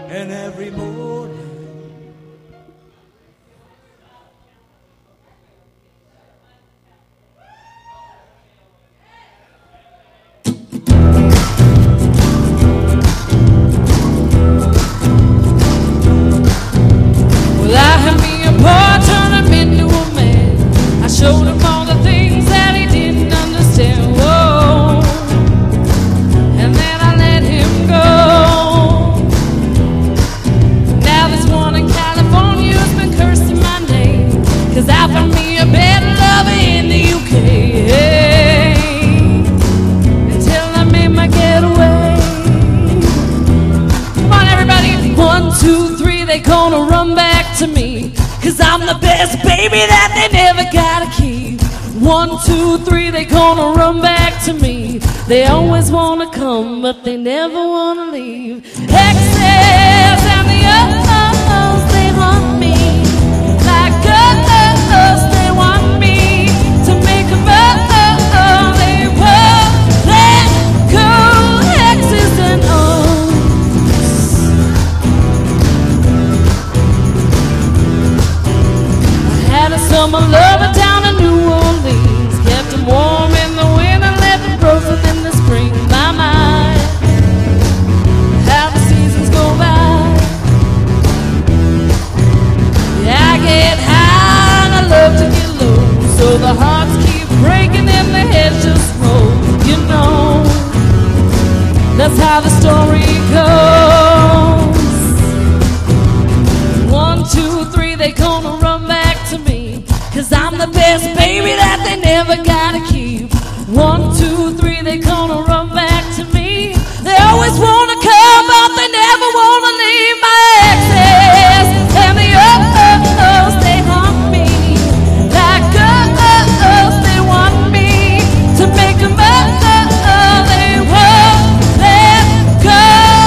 and every morning. Well, I had me a boy, turned him into a man. I showed him all the things that he didn't understand. Whoa. And then I let him go. Now this one in California has been cursing my name, 'cause I found me a better lover in the UK. Until I made my getaway. Come on everybody, 1, 2, 3, they gonna run back to me, 'cause I'm the best baby that they never gotta keep. 1, 2, 3, they gonna run back to me. They always wanna come, but they never wanna leave. Exes and the O's, they haunt me like ghosts. They want me to make a move. They won't let go. Exes and O's. Had a summer lover down in New Orleans, kept him warm in the winter, left him frozen in the spring. My mind, how the seasons go by. Yeah, I get high and I love to get low, so the hearts keep breaking and the heads just roll. You know, that's how the story goes. 1, 2, 3, they gonna run back to me, 'cause I'm the best baby that they never gotta keep. 1, 2, 3, they gonna run back to me. They always wanna come, but they never wanna leave. My exes and the O's, they haunt me like ghosts. They want me to make a move. They won't let go.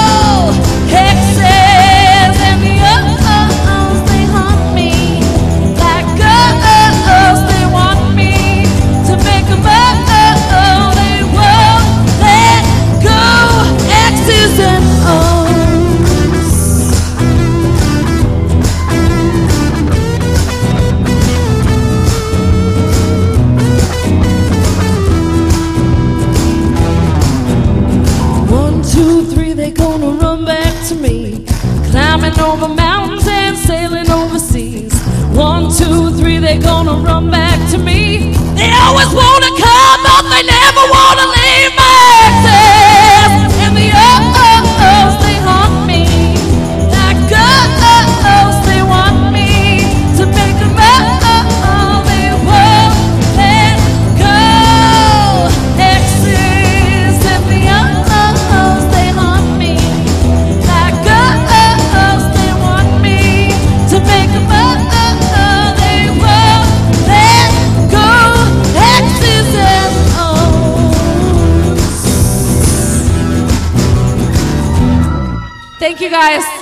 Exes and the O's, they haunt me like ghosts. They want me to make a move. They won't let go. X's and O's. One, 2, 3, they gonna run back to me, climbing over mountains and sailing overseas. 1, 2, 3, they gonna run back to me. They always wanna come, but they never wanna leave. My exes and the O's, they haunt me like ghosts. They want me to make a move. They won't let go. Exes and the O's, they haunt me like ghosts. They want me to make a move. They won't let go. X's and O's. Thank you guys.